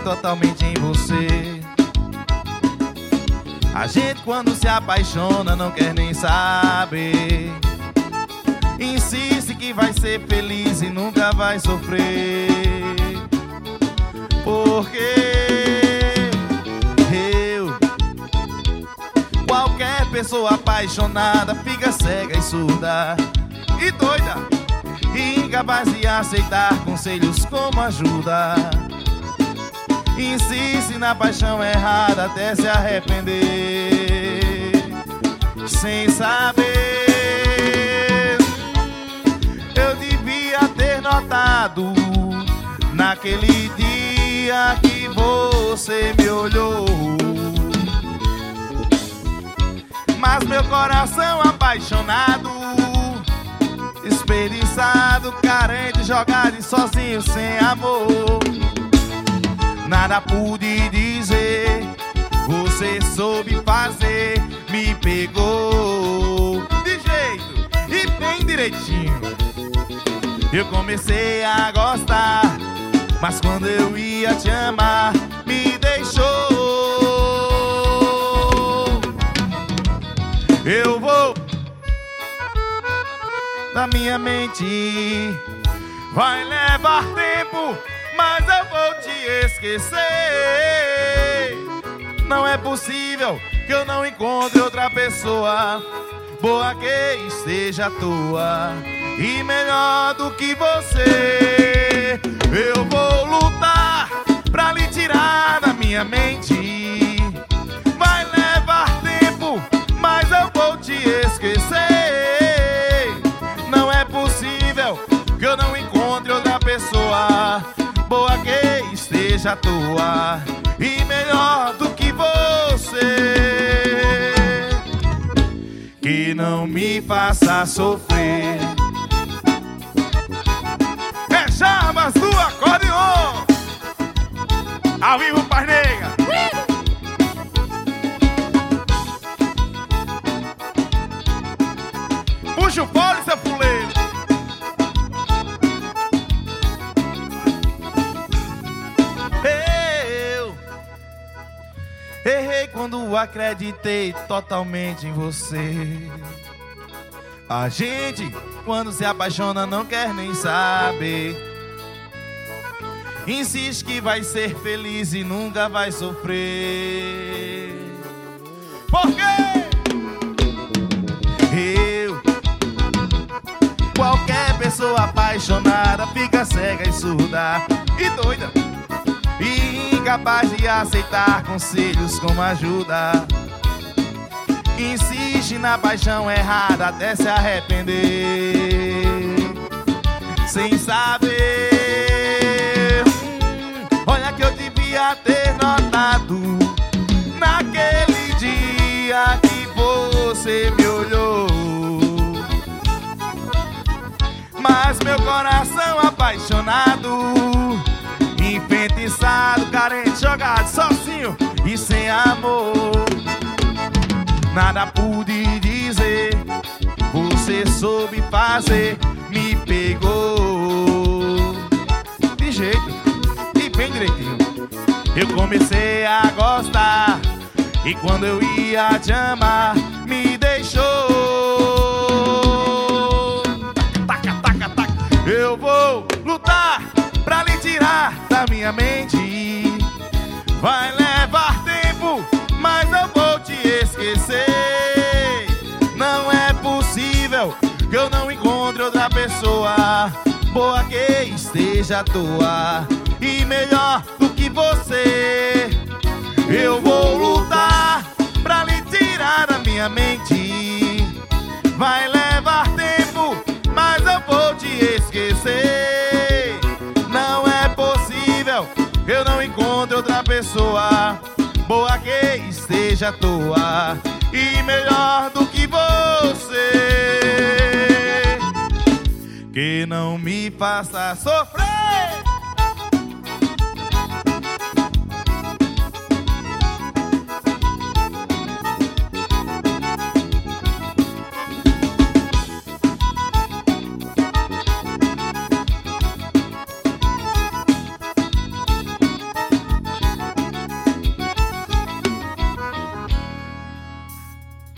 totalmente em você. A gente quando se apaixona não quer nem saber. Insiste que vai ser feliz e nunca vai sofrer. Porque qualquer pessoa apaixonada fica cega e surda e doida, e incapaz de aceitar conselhos como ajuda. Insiste na paixão errada até se arrepender. Sem saber, eu devia ter notado naquele dia que você me olhou. Mas meu coração apaixonado, espreguiçado, carente, jogado e sozinho sem amor, nada pude dizer, você soube fazer, me pegou de jeito e bem direitinho. Eu comecei a gostar, mas quando eu ia te amar, me deixou. Eu vou da minha mente, vai levar tempo, mas eu vou te esquecer. Não é possível que eu não encontre outra pessoa boa que esteja à toa e melhor do que você. Eu vou lutar pra lhe tirar da minha mente. Vai levar tempo, mas eu vou te esquecer. Não é possível que eu não encontre outra pessoa boa que esteja à toa e melhor do que você, que não me faça sofrer. É Jarbas do acordeon, ao vivo, Paz Negra. Puxa o fole, seu fuleiro. Eu errei quando acreditei totalmente em você. A gente, quando se apaixona, não quer nem saber. Insiste que vai ser feliz e nunca vai sofrer. Por quê? Qualquer pessoa apaixonada fica cega e surda e doida, e incapaz de aceitar conselhos como ajuda. Insiste na paixão errada até se arrepender. Sem saber, olha que eu devia ter notado naquele dia que você me olhou. Mas meu coração apaixonado, enfeitiçado, carente, jogado, sozinho e sem amor, nada pude dizer, você soube fazer, me pegou de jeito e bem direitinho. Eu comecei a gostar e quando eu ia te amar, me deixou. Eu vou lutar pra lhe tirar da minha mente. Vai levar tempo, mas eu vou te esquecer. Não é possível que eu não encontre outra pessoa boa que esteja à toa e melhor do que você. Eu vou lutar pra lhe tirar da minha mente. Vai levar tempo, mas eu vou te esquecer. Não é possível que eu não encontre outra pessoa boa que esteja à toa e melhor do que você, que não me faça sofrer.